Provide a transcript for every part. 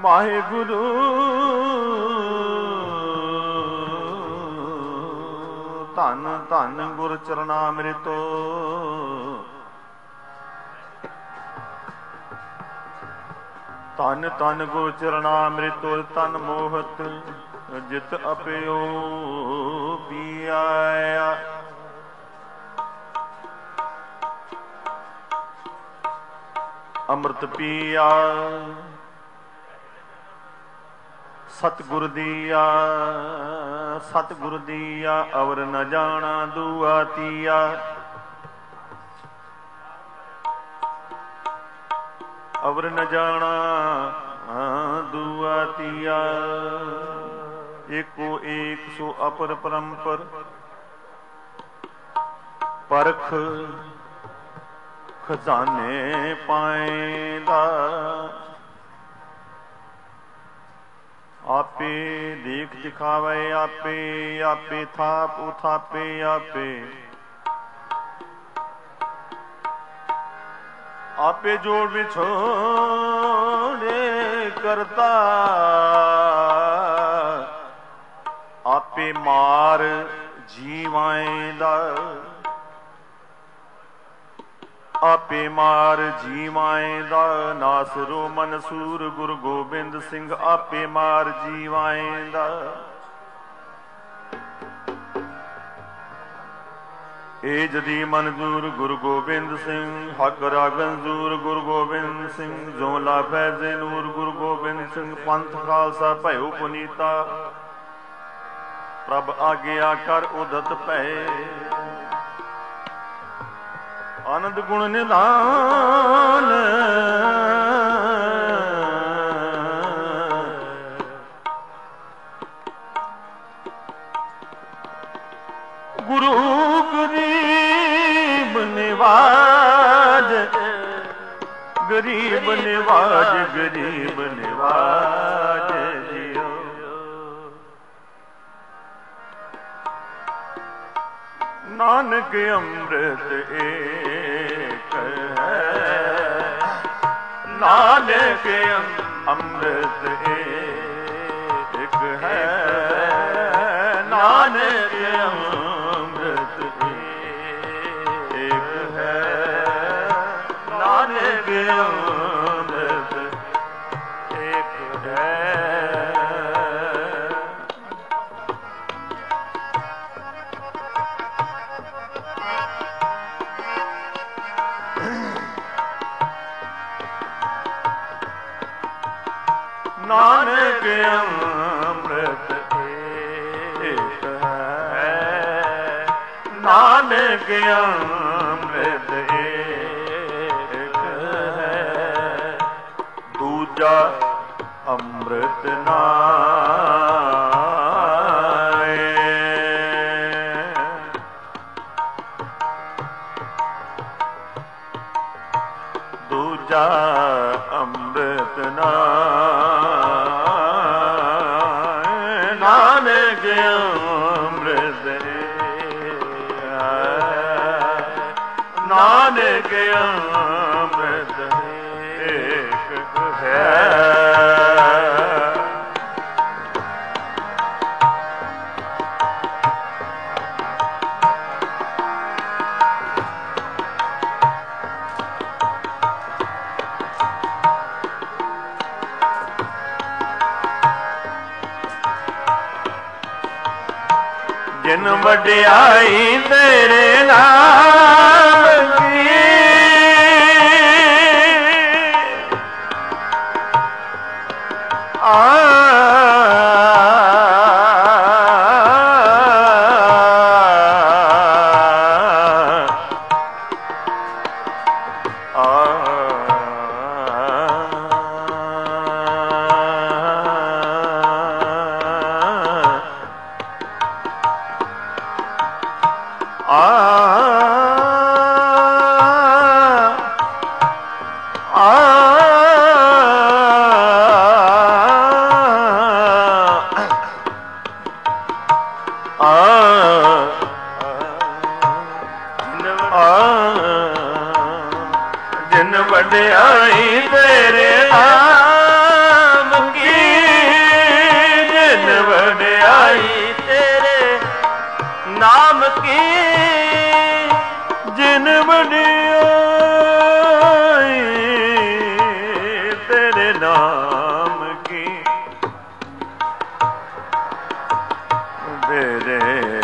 ਵਾਹਿਗੁਰੂ ਧੰਨ ਧੰਨ ਗੁਰ ਚਰਨਾਮ੍ਰਿਤੋ। ਧੰਨ ਧੰਨ ਗੁਰ ਚਰਨਾਮ੍ਰਿਤੋ ਤਨ ਮੋਹਤ ਜਿਤ ਅਪਿਓ ਪੀਆਇਆ। ਅੰਮ੍ਰਿਤ ਪੀਆ ਸਤਿਗੁਰ ਦੀਆ, ਸਤਿਗੁਰ ਦੀਆ ਅਵਰ ਨ ਜਾਣਾ ਦੁਆ ਤੀਆ। ਅਵਰ ਨ ਜਾਣਾ ਦੁਆ ਤੀਆ। ਏਕੋ ਏਕ ਸੋ ਅਪਰ ਪਰੰਪਰ ਪਰਖ ਖਜ਼ਾਨੇ ਪਾਏਂਦਾ। ਆਪੇ ਦੇਖ ਦਿਖਾਵੇ ਆਪੇ, ਆਪੇ ਥਾਪ ਉਥਾਪੇ ਆਪੇ। ਆਪੇ ਜੋੜ ਵਿਛੋੜੇ ਕਰਤਾ। ਆਪੇ ਮਾਰ ਜੀਵਾਂਦਾ। ਆਪੇ ਮਾਰ ਜੀਵਾਂਦਾ। ਨਾਸਰੋ ਮਨਸੂਰ ਗੁਰੂ ਗੋਬਿੰਦ ਸਿੰਘ ਆਪੇ ਮਾਰ ਜੀਵਾਂਦਾ। ਏ ਜਦੀ ਮਨਜ਼ੂਰ ਗੁਰੂ ਗੋਬਿੰਦ ਸਿੰਘ। ਹਕ ਰਾਗੰਜ਼ੂਰ ਗੁਰੂ ਗੋਬਿੰਦ ਸਿੰਘ। ਜੋ ਲਾ ਫੈਜ਼ੇ ਨੂਰ ਗੁਰੂ ਗੋਬਿੰਦ ਸਿੰਘ। ਪੰਥ ਖਾਲਸਾ ਭਇਓ ਪੁਨੀਤਾ। ਪ੍ਰਭ ਆਗਿਆ ਕਰ ਉਦਤ ਭਏ। ਆਨੰਦ ਗੁਣ ਨਿਧਾਨ ਗੁਰੂ ਗਰੀਬ ਨਿਵਾਜ। ਗਰੀਬ ਨਿਵਾਜ ਗਰੀਬ ਨਿਵਾਜ ਜਿਓ। ਨਾਨਕ ਅੰਮ੍ਰਿਤ ਏਕ ਹੈ। ਨਾਨਕ ਅੰਮ੍ਰਿਤ ਏਕ ਹੈ। ਨਾਨਕ ਅੰਮ੍ਰਿਤ ਏਕ ਹੈ। ਨਾਨਕ ਅੰਮ੍ਰਿਤ ਏਕ ਹੈ। ਨਾਨਕ ਅੰਮ੍ਰਿਤ ਏਕ ਹੈ। ਨਾਨਕ ਅੰਮ੍ਰਿਤ ਏਕ ਹੈ। ਦੂਜਾ ਅੰਮ੍ਰਿਤ ਨਾਏ। ਦੂਜਾ ਅੰਮ੍ਰਿਤ ਨਾਏ। ਨਾਨਕ ਅੰਮ੍ਰਿਤ ਨਾਨਕ ਅੰਮ੍ਰਿਤ ਏਕ ਹੈ। ਜਿਨ ਵਡਿਆਈ ਤੇਰੇ ਨਾਮ ਕੀ। ਜਿਨ ਵਡਿਆਈ ਤੇਰੇ ਨਾਮ ਕੀ। ਜਿਨ ਵਡਿਆਈ ਤੇਰੇ ਨਾਮ ਕੀ, ਜਿਨ ਵਡਿਆਈ ਤੇਰੇ ਨਾਮ ਕੀ, ਤੇਰੇ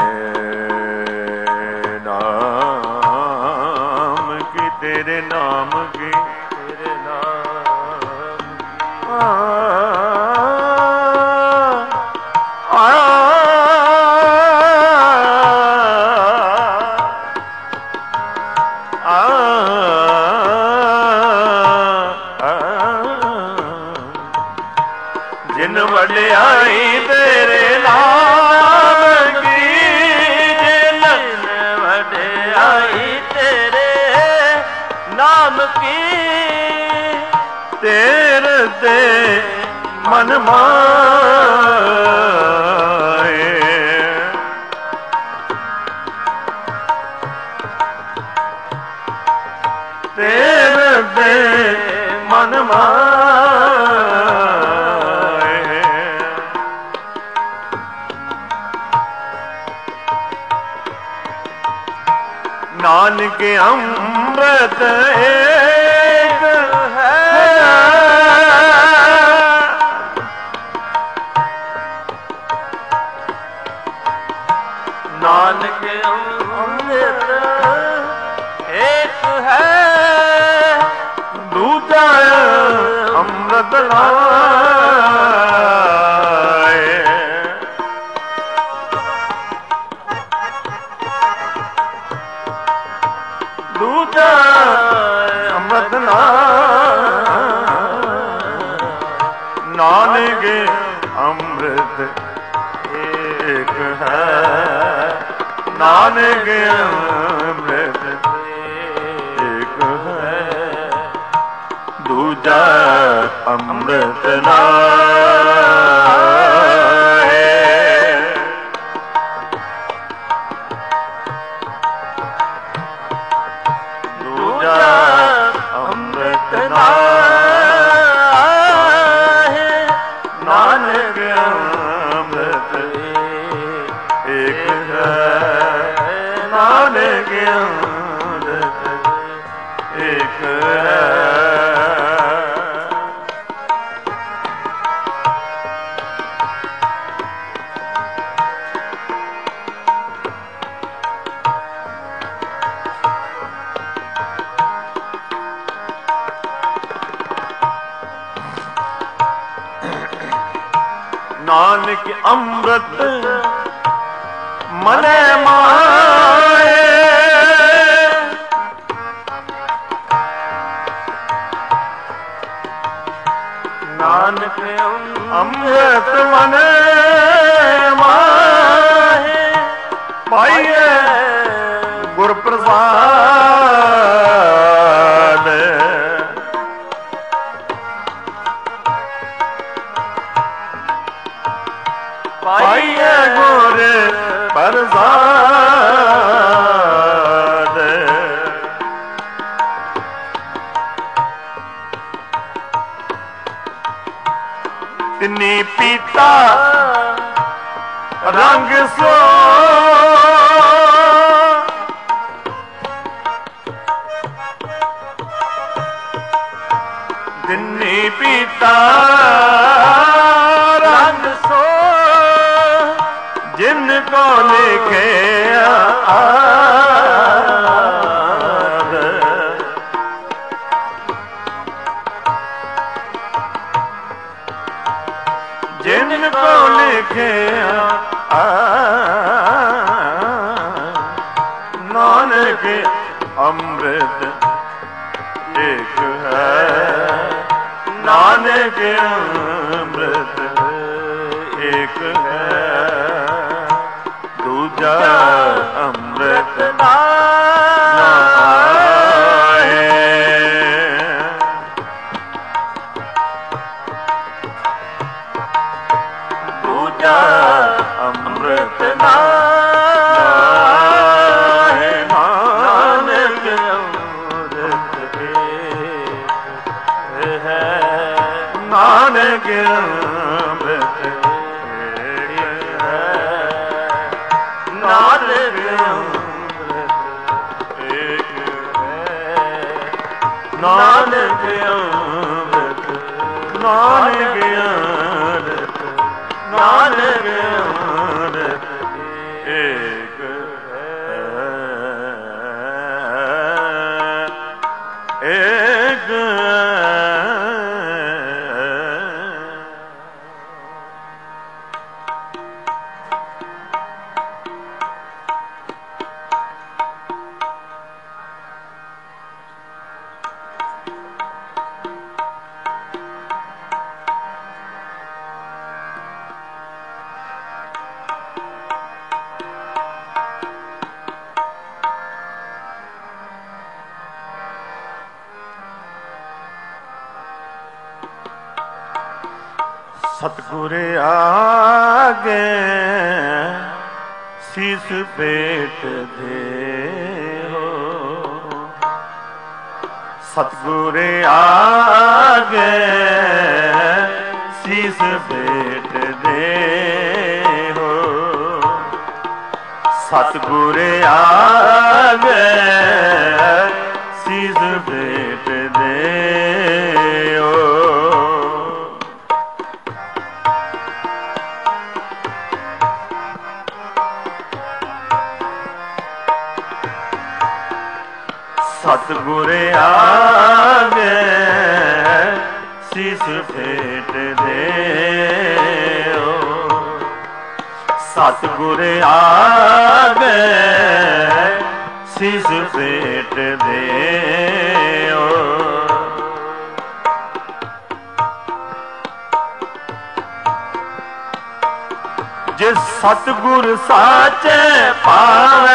ਨਾਮ ਕੀ, ਤੇਰੇ ਨਾਮ ਕੀ, ਤੇਰੇ ਨਾਮ ਜਿਨ ਵਡਿਆਈ ਤੇਰੇ ਨਾਮ ਕੀ, ਜਿਨ ਵਡਿਆਈ ਤੇਰੇ ਨਾਮ ਕੀ, ਤੇਰੇ ਤੇ ਮਨ ਮਾਏ, ਤੇਰੇ ਤੇ ਮਨ ਮਾਏ, ਨਾਨਕ ਅੰਮ੍ਰਿਤ ਏਕ ਹੈ, ਨਾਨਕ ਅੰਮ੍ਰਿਤ ਏਕ ਹੈ, ਦੂਜਾ ਅੰਮ੍ਰਿਤ ਨਾਏ, ਦੂਜਾ ਅੰਮ੍ਰਿਤ ਨਾਨਕ ਅੰਮ੍ਰਿਤ ਏਕ ਹੈ, ਨਾਨਕ ਅੰਮ੍ਰਿਤ ਏਕ ਹੈ, ਦੂਜਾ ਅੰਮ੍ਰਿਤ ਨਾਏ, ਦੂਜਾ ਅੰਮ੍ਰਿਤ ਨਾਏ, ਨਾਨਕ ਅੰਮ੍ਰਿਤ ਏਕ ਹੈ, ਨਾਨਕ ਅੰਮ੍ਰਿਤ ਏਕ ਹੈ। ਨਾਨਕ ਅੰਮ੍ਰਿਤ ਮਨੈ ਮਾਏ, ਨਾਨਕ ਅੰਮ੍ਰਿਤ ਮਨੈ ਮਾਹੇ, ਪਾਈਐ ਗੁਰ ਪ੍ਰਸਾਦ, ਪਾਈਐ ਗੁਰ ਪ੍ਰਸਾਦ, ਤਿਨੀ ਪੀਤਾ ਰੰਗ ਸੋ, ਤਿਨੀ ਪੀਤਾ ਰੰਗ ਸੋ, ਜਿਨ ਕੋ ਲਿਖਿਆ ਆਦ, ਜਿਨ ਕੋ ਲਿਖਿਆ ਨਾਨਕ ਅੰਮ੍ਰਿਤ ਏਕ ਹੈ, ਨਾਨਕ ਅੰਮ੍ਰਿਤ ਏਕ ਹੈ, ਦੂਜਾ ਅੰਮ੍ਰਿਤ ਨਾਏ, ਦੂਜਾ ਅੰਮ੍ਰਿਤ ਨਾਏ, ਨਾਨਕ ਅੰਮ੍ਰਿਤ ਹੈ, ਨਾਨਕ ਅੰਮ੍ਰਿਤ ਨਾਨਕ ਅੰਮ੍ਰਿਤ, ਨਾਨਕ ਅੰਮ੍ਰਿਤ, ਨਾਨਕ ਅੰਮ੍ਰਿਤ ਏਕ ਹੈ, ਏਕ ਸਤਿਗੁਰ ਆਗੇ ਸੀਸ ਭੇਟ ਦੇਹੋ, ਸਤਿਗੁਰ ਆਗੇ ਸੀਸ ਭੇਟ ਦੇਹੋ, ਸਤਿਗੁਰ ਆਗੇ ਸੀਸ ਭੇਟ ਦੇਹੋ। ਸਤਿਗੁਰ ਆਗੇ ਸੀਸ ਭੇਟ ਦੇਓ, ਸਤਿਗੁਰ ਆਗੇ ਸੀਸ ਭੇਟ ਦੇਓ। ਜਿਸ ਸਤਿਗੁਰ ਸਾਚੇ ਪਾਵੇ,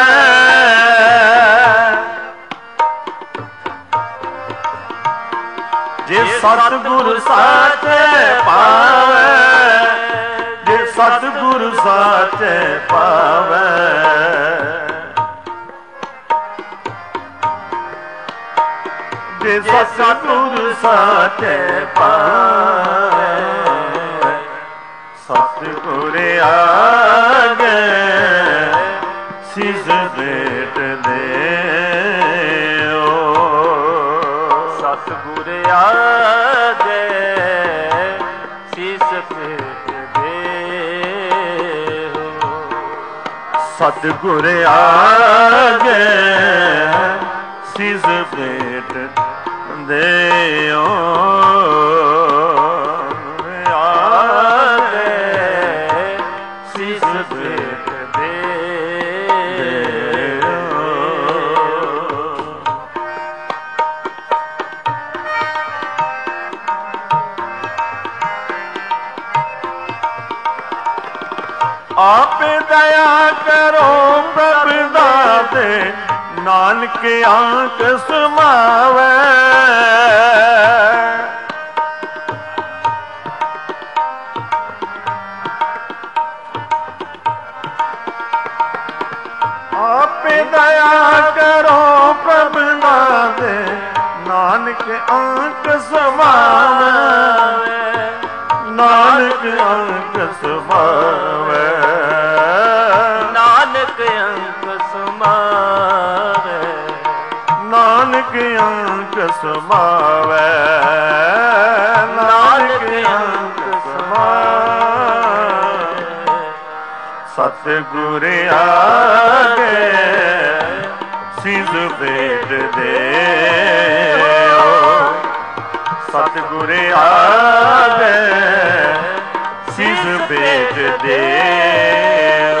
ਜੇ ਸਤਿਗੁਰ ਸਾਚੇ ਪਾਵੇ, ਜੇ ਸਤਿਗੁਰ ਸਾਚੇ ਪਾਵੇ, ਜੇ ਸਤਿਗੁਰ ਸਾਚੇ ਪਾਵੇ, ਸਤਿਗੁਰ ਆਗੇ ਸੀਸ ਭੇਟ ਦੇਓ, ਸਤਿਗੁਰ ਆਗੇ ਸੀਸ ਭੇਟ ਦੇਓ, ਸਤਿਗੁਰ ਆਗੇ ਸੀਸ ਭੇਟ ਦੇਓ, ਆਗੇ ਸੀਸ ਭੇਟ ਦੇਓ। ਆਪੇ ਦਇਆ ਕਰੋ ਪ੍ਰਭ ਦਾਤੇ, ਨਾਨਕ ਆਂਖ ਸਮਾਵੈ, ਆਪੇ ਦਇਆ ਕਰੋ ਪ੍ਰਭ ਦਾਤੇ, ਨਾਨਕ ਆਂਖ ਸਮਾਵੈ, ਨਾਨਕ ਆਂਖ ਸਮਾਵੈ, ਨਾਨਕ ਆਂਖ ਸਮਾਵੈ, ਨਾਨਕ ਆਂਖ ਸਮਾਵੈ, ਨਾਨਕ ਆਂਖ ਸਮਾਵੈ। ਸਤਿਗੁਰ ਆਗੇ ਸੀਸ ਭੇਟ ਦੇਓ, ਸਤਿਗੁਰ ਆਗੇ ਸੀਸ ਭੇਟ ਦੇਓ।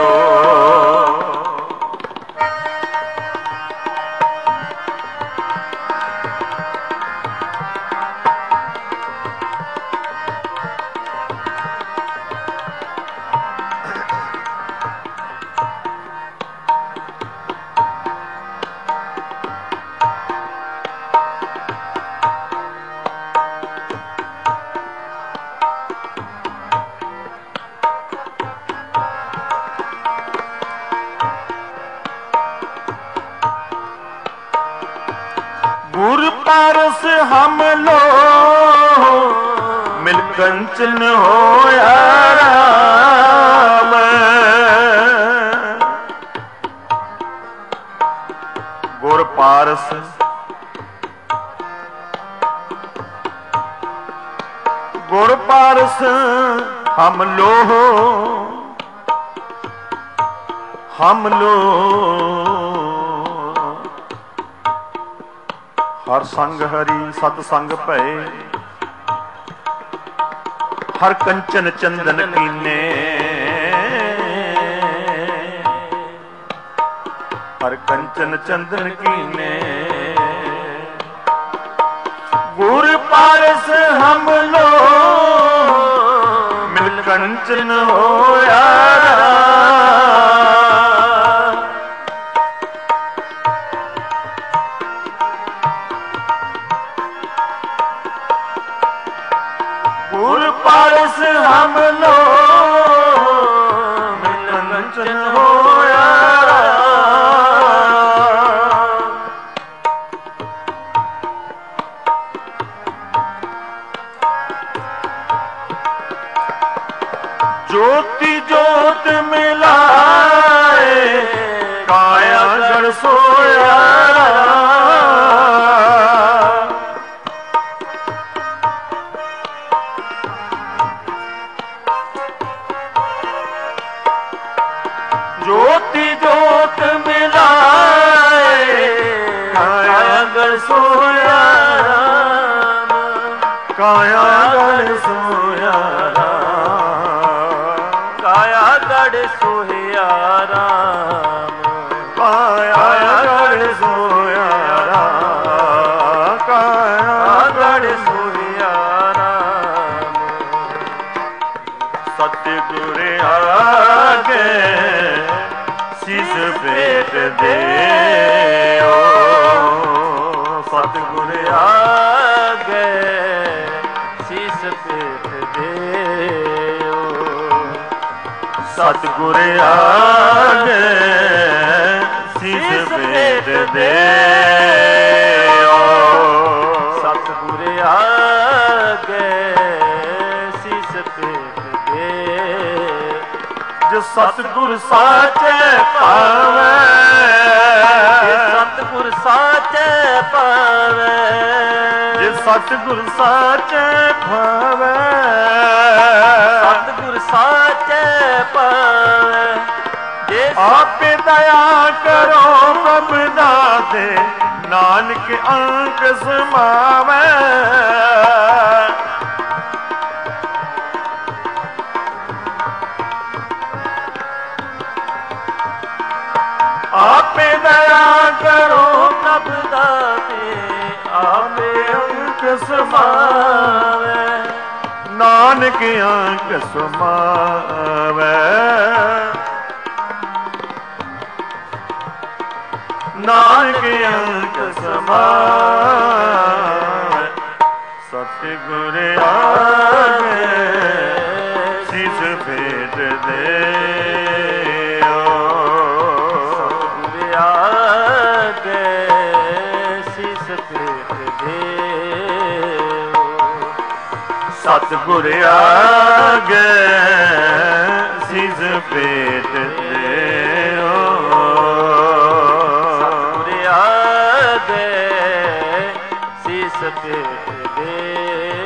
गुर पारस हम लो मिल कंचन होया राम। गुर पारस ਗੁਰ ਪਾਰਸ ਹਮ ਲੋਹ ਹਰ ਸੰਗ ਹਰੀ ਸਤ ਸੰਗ ਭਏ ਹਰ ਕੰਚਨ ਚੰਦਨ ਕੀਨੇ ਹਰ ਕੰਚਨ ਚੰਦਨ ਕੀਨੇ ਗੁਰ ਪਾਰਸ ਹਮ ਲੋ ਮਿਲ ਕੰਚਨ ਹੋਇਆ ਗੁਰ ਪਾਰਸ ਹਮ ਲੋ ਮਿਲ ਕੰਚਨ ਹੋਇਆ ਜੋਤੀ ਜੋਤ ਮਿਲਾਏ ਕਾਇਆ ਗੜ ਸੋਇਆ ਜੋਤੀ ਜੋਤ ਮਿਲਾਏ ਕਾਇਆ ਗੜ ਸੋਇਆ ਕਾਇਆ ਗੜ ਸੋਇਆ ਕਾਇਆ ਗੜ ਸੋਇਆ ਰਾਮ ਕਾਇਆ ਗੜ ਸੋਇਆ ਰਾਮ ਕਾਇਆ ਗੜ ਸੋਇਆ ਰਾਮ ਸਤਿਗੁਰ ਆਗੇ ਸੀਸ ਭੇਟ ਦਿਓ ਸਤਿਗੁਰ ਆਗੇ ਸੀਸ ਭੇਟ ਦਿਓ ਸਤਿਗੁਰ ਆਗੇ ਸੀਸ ਭੇਟ ਦਿਓ ਸਤਿਗੁਰ ਆਗੇ ਸੀਸ ਭੇਟ ਦਿਓ ਜੋ ਸਤਿਗੁਰ ਸਾਚੇ ਪਾਵੇ ਜੇ ਸਤਿਗੁਰ ਸਾਚੇ ਪਾਵੇ ਜੇ ਸਤਿਗੁਰ ਸਾਚੇ ਪਾਵੇ ਸਤਿਗੁਰ ਸਾਚੇ ਪਾਵੇ ਜੇ ਆਪੇ ਦਇਆ ਕਰੋ ਪ੍ਰਭ ਦਾਤੇ ਨਾਨਕ ਅੰਕ ਸਮਾਵੇ ਆਪੇ ਦਇਆ ਕਰੋ ਪ੍ਰਭ ਦਾਤੇ ਆਪੇ ਅੰਕ ਸਮਾਵੇ ਨਾਨਕ ਅੰਕ ਸਮਾਵੇ ਨਾਨਕ ਅੰਕ ਸਮਾਵੇ ਸਤਿਗੁਰ ਆਗੇ ਸੀਸ ਭੇਟ ਦਿਓ ਸਤਿਗੁਰ ਆਗੇ ਸੀਸ ਭੇਟ ਦਿਓ ਸਤਿਗੁਰ ਆਗੇ ਸੀਸ ਭੇਟ ਦਿਓ ਸਤਿਗੁਰ ਆਗੇ ਸੀਸ ਭੇਟ ਦਿਓ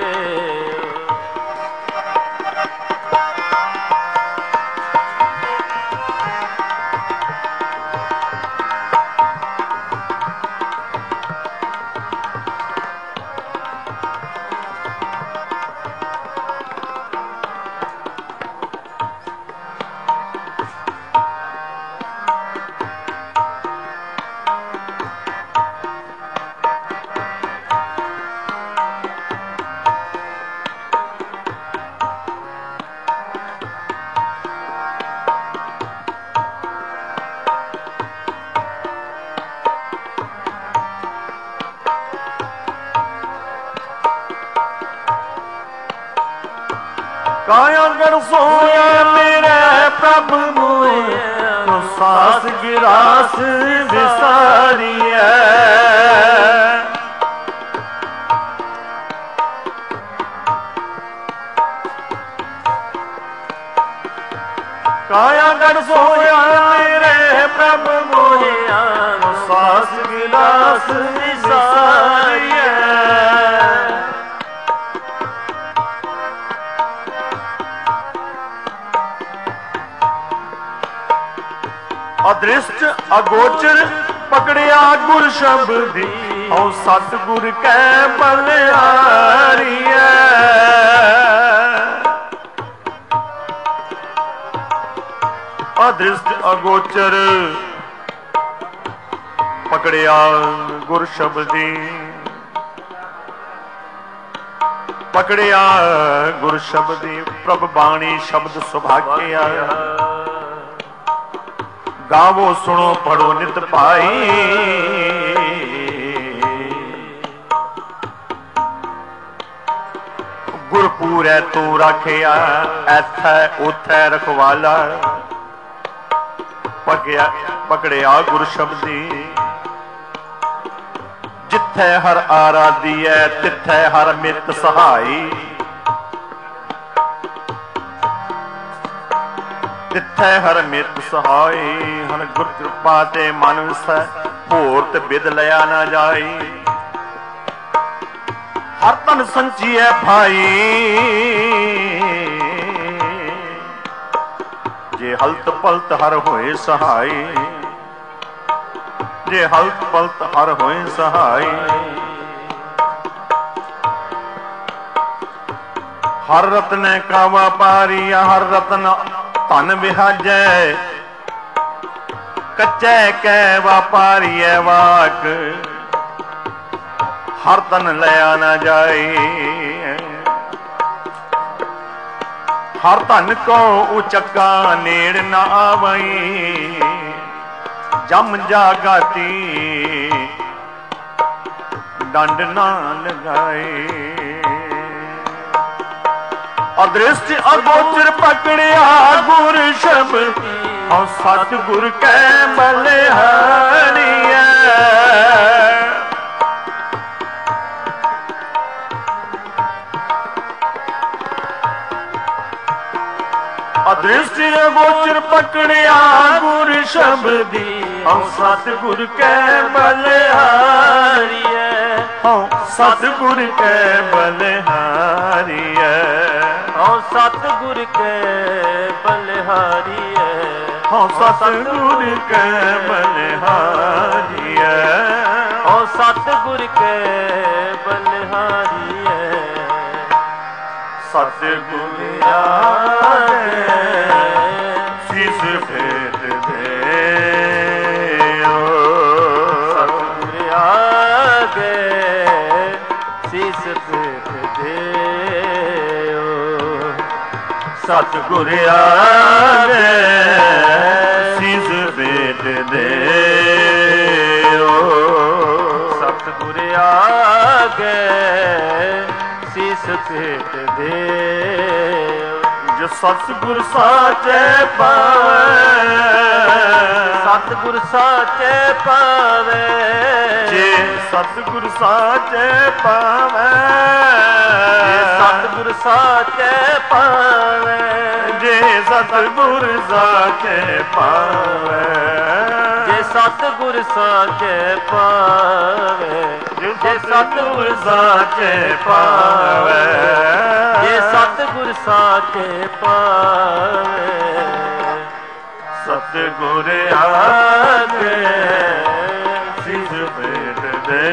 ਕਾਇਆ ਗੜ ਸੋਇਆ ਮੇਰੇ ਪ੍ਰਭ ਮੋਏ ਤੋ ਸਾਸ ਗਿਰਾਸ ਵਿਸਾਰੀਐ ਕਾਇਆ ਗੜ ਸੋਇਆ ਮੇਰੇ ਪ੍ਰਭ ਮੋਏ ਤੋ ਸਾਸ ਗਿਰਾਸ ਵਿਸਾਰੀਐ ਅਦ੍ਰਿਸ਼ਟ ਅਗੋਚਰ ਪਕੜਿਆ ਗੁਰ ਸ਼ਬਦੀ, ਹਉ ਸਤਿਗੁਰ ਕੈ ਬਲਿਹਾਰੀਐ। ਅਦ੍ਰਿਸ਼ਟ ਅਗੋਚਰ ਪਕੜਿਆ ਗੁਰ ਸ਼ਬਦੀ, ਪਕੜਿਆ ਗੁਰ ਸ਼ਬਦੀ, ਪ੍ਰਭ ਬਾਣੀ ਸ਼ਬਦ ਸੁਭਾਗਿਆ। ਗਾਵੋ ਸੁਣੋ ਪੜੋ ਨਿਤ ਭਾਈ, ਗੁਰਪੂਰੈ ਤੂੰ ਰਾਖਿਆ, ਐਥੈ ਉਥੈ ਰਖਵਾਲਾ। ਪਕੜਿਆ ਗੁਰ ਸ਼ਬਦੀ, ਜਿੱਥੈ ਹਰ ਆਰਾਧੀਐ ਤਿੱਥੈ ਹਰ ਮਿੱਤ ਸਹਾਈ। ਤਿੱਥੈ ਹਰ ਮਿੱਤ ਸਹਾਈ, ਹਨ ਗੁਰ ਕਿਰਪਾ ਤੇ ਮਨ ਵਿਸੈ, ਹੋਰ ਤੇ ਬਿਦ ਲਿਆ ਨਾ ਜਾਈ। ਹਰ ਤਨ ਸੰਚੀਐ ਭਾਈ, ਜੇ ਹਲਤ ਪਲਤ ਹਰ ਹੋਏ ਸਹਾਈ। ਜੇ ਹਲਤ ਪਲਤ ਹਰ ਹੋਏ ਸਹਾਈ। ਹਰ ਰਤਨ ਕਾ ਵਪਾਰੀ, ਹਰ ਰਤਨ ਧਨ ਵਿਹਾਜੈ। ਕੱਚੈ ਕੈ ਵਪਾਰੀਐ ਵਾਕ, ਹਰ ਤਨ ਲਿਆ ਨਾ ਜਾਏ। ਹਰ ਧਨ ਕੋ ਉਚੱਕਾ ਨੇੜ ਨਾ ਆਵਈ, ਜਮ ਜਾਗਾਤੀ ਡੰਡ ਨਾ ਲਗਾਏ। ਅਦ੍ਰਿਸ਼ਟ ਅਗੋਚਰ ਪਕੜਿਆ ਗੁਰ ਸ਼ਬਦ, ਹਉ ਸਤਿਗੁਰ ਕੈ ਬਲਿਹਾਰੀਐ। ਅਦ੍ਰਿਸ਼ਟ ਅਗੋਚਰ ਪਕੜਿਆ ਗੁਰ ਸ਼ਬਦੀ, ਹਉ ਸਤਿਗੁਰ ਕੈ ਬਲਿਹਾਰੀਐ। ਹਉ ਸਤਿਗੁਰ ਕੈ ਬਲਿਹਾਰੀਐ। ਹਉ ਸਤਿਗੁਰ ਕੈ ਬਲਿਹਾਰੀਐ। ਹਉ ਸਤਿਗੁਰ ਕੈ ਬਲਿਹਾਰੀਐ। ਹਉ ਸਤਿਗੁਰ ਕੈ ਬਲਿਹਾਰੀਐ। ਸਤਿਗੁਰ ਆਗੇ ਸੀਸ ਫੇਰ ਦਿਓ। ਸਤਿਗੁਰ ਆਗੇ ਸੀਸ ਫੇਰ ਦਿਓ। ਸਤਿਗੁਰ ਆਗੇ ਸੀਸ ਫੇਰ ਦਿਓ। ਸਤਿਗੁਰ ਆਗੇ ਸੀਸ ਫੇਰ ਦਿਓ। ਜੋ ਸਤਿਗੁਰ ਸਾਚੇ ਪਾਵੇ, ਸਤਿਗੁਰ ਸਾਚੇ ਪਾਵੇ। ਜੇ ਸਤਿਗੁਰ ਸਾਚੇ ਪਾਵੇ, ਜੇ ਸਤਿਗੁਰ ਸਾਚੇ ਪਾਵੇ। ਜੇ ਸਤਿਗੁਰ ਸਾਚੇ ਪਾਵੇ। ਜੇ ਸਤਿਗੁਰ ਸਾਚੇ ਪਾਵੇ। ਜੇ ਸਤਿਗੁਰ ਸਾਚੇ ਪਾਵੇ। ਜੇ ਸਤਿਗੁਰ ਸਾਚੇ ਪਾਵੇ। ਸਤਿਗੁਰ ਆਗੇ ਸਿਸ ਭੇਟ ਦੇ।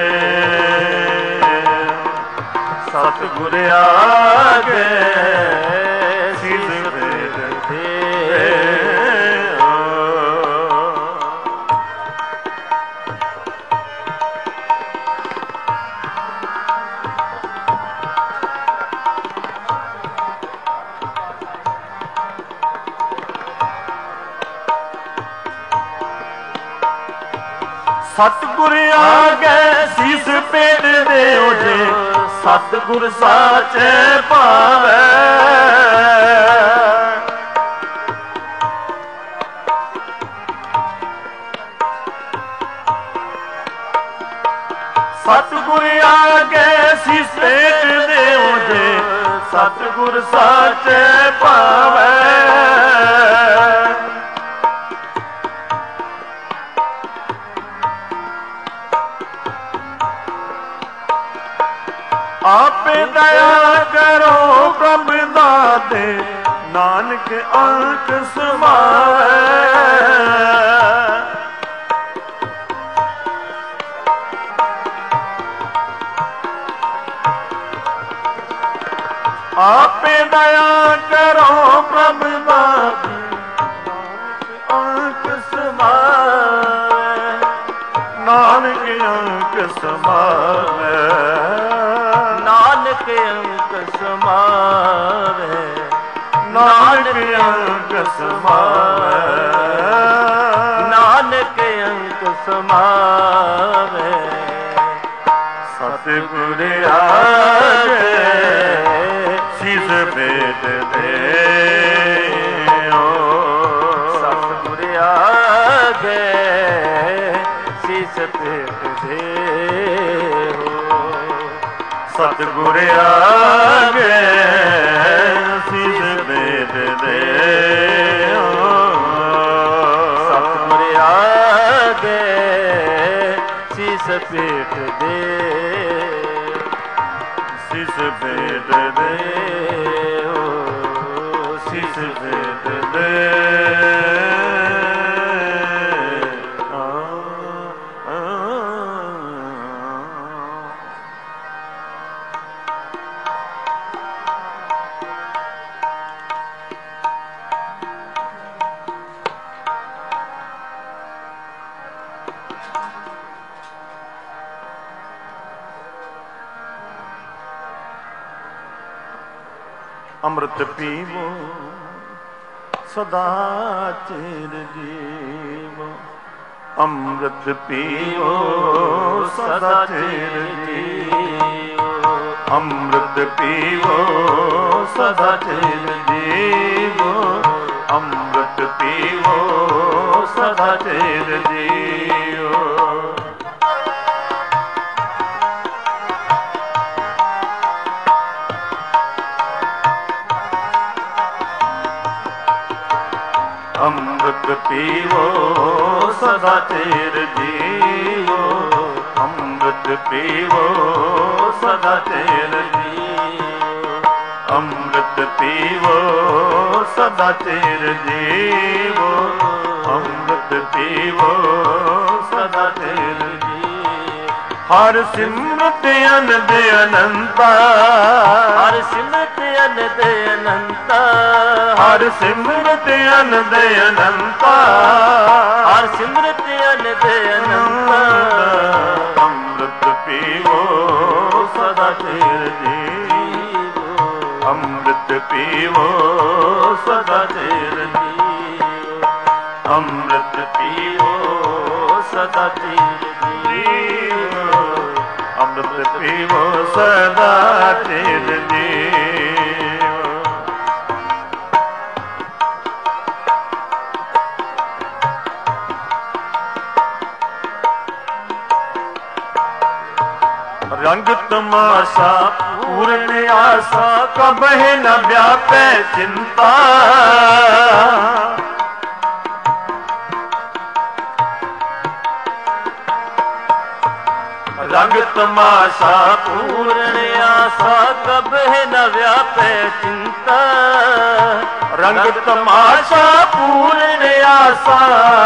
ਸਤਿਗੁਰ ਆਗੇ ਸਿਸ ਭੇਟ ਦੇ। ਸਤਿਗੁਰ ਆਗੇ ਸੀਸ ਭੇਟ ਦਿਓ। ਜੇ ਸਤਿਗੁਰ ਸਾਚੇ ਪਾਵੇ। ਸਤਿਗੁਰ ਆਗੇ ਸੀਸ ਭੇਟ ਦਿਓ। ਜੇ ਸਤਿਗੁਰ ਸਾਚੇ ਪਾਵੇ। ਆਪੇ ਦਇਆ ਕਰੋ ਪ੍ਰਭ ਦਾਤੇ, ਨਾਨਕ ਅੰਕ ਸਮਾਏ। ਆਪੇ ਦਇਆ ਕਰੋ ਪ੍ਰਭ ਬਾਪ ਅੰਕ ਸਮਾਵੇ, ਨਾਨਕ ਅੰਕ ਸਮਾਵੇ, ਨਾਨਕ ਅੰਕ ਸਮਾਵੇ, ਨਾਨਕ ਅੰਕ ਸਮਾਵੇ, ਨਾਨਕ ਅੰਕ ਸਮਾਵੇ। ਸਤਿਗੁਰ ਆਗੇ ਸੀਸ ਭੇਟ ਦੇਓ, ਸਤਿਗੁਰ ਆਗੇ ਸੀਸ ਭੇਟ ਦੇਓ, ਸਤਿਗੁਰ ਆਗੇ ਸੀਸ ਭੇਟ ਦੇਓ, ਸਤਿਗੁਰ ਆਗੇ ਸੀਸ ਭੇਟ ਦੇ, ਸੀਸ ਭੇਟ ਦੇਓ, ਸੀਸ ਭੇਟ ਦੇ। ਅੰਮ੍ਰਿਤ ਪੀਵੋ ਸਦਾ ਚਿਰ ਜੀਵੋ, ਅੰਮ੍ਰਿਤ ਪੀਵੋ ਸਦਾ ਚਿਰ ਜੀਵੋ, ਅੰਮ੍ਰਿਤ ਪੀਵੋ ਸਦਾ ਚਿਰ ਜੀਵੋ, ਅੰਮ੍ਰਿਤ ਪੀਵੋ ਸਦਾ ਚਿਰ ਜੀਵੋ। ਅੰਮ੍ਰਿਤ ਪੀਵੋ ਸਦਾ ਚਿਰ ਜੀਵੋ, ਅੰਮ੍ਰਿਤ ਪੀਵੋ ਸਦਾ ਚਿਰ ਜੀਵੋ, ਅੰਮ੍ਰਿਤ ਪੀਵੋ ਸਦਾ ਚਿਰ ਜੀਵੋ, ਅੰਮ੍ਰਿਤ ਪੀਵੋ ਸਦਾ ਚਿਰ ਜੀਵੋ। ਹਰ ਸਿਮਰਤ ਅਨੰਦ ਅਨੰਤਾ, ਹਰ ਸਿਮਰਤ ਅਨੰਦ ਅਨੰਤਾ, ਹਰ ਸਿਮਰਤ ਅਨੰਦ ਅਨੰਤਾ, ਹਰ ਸਿਮਰਤ ਅਨੰਦ ਅਨੰਤਾ। ਅੰਮ੍ਰਿਤ ਪੀਵੋ ਸਦਾ ਚਿਰ ਜੀਵੋ, ਅੰਮ੍ਰਿਤ ਪੀਵੋ ਸਦਾ ਚਿਰ ਜੀਵੋ, ਅੰਮ੍ਰਿਤ ਪੀਵੋ ਸਦਾ ਚਿਰ ਜੀਵੋ, ਅੰਮ੍ਰਿਤ ਪੀਵੋ ਸਦਾ ਚਿਰ ਜੀਵੋ। रंग तमाशा पूर्ण आशा कबहि न व्यापै चिंता, रंग तमाशा पूर्ण आशा कबहि न व्यापै चिंता, रंग तमाशा पूर्ण आशा,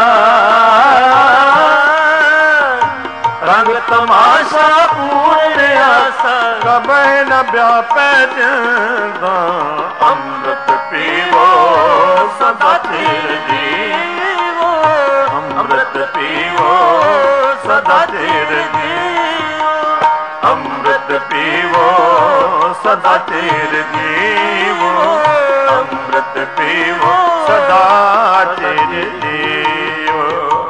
रंग तमाशा पूर्ण आशा कबहि न व्यापै चिंता। अमृत पीवो सदा चिर जीवो, अमृत पीवो सदा चिर जीवो, अमृत पीवो सदा चिर जीवो, अमृत पीवो सदा चिर जीवो।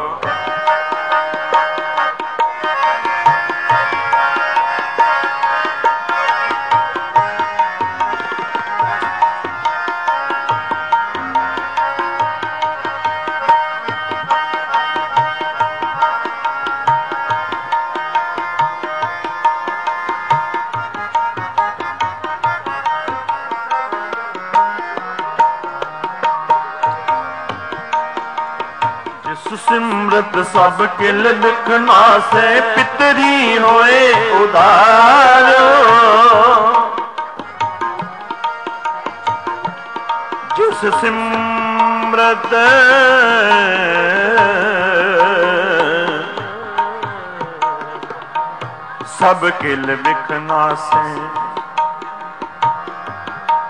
सिमरत सब किल लिखना से पितरी होए उदारो, जिस सिमरत सब किल लिखना से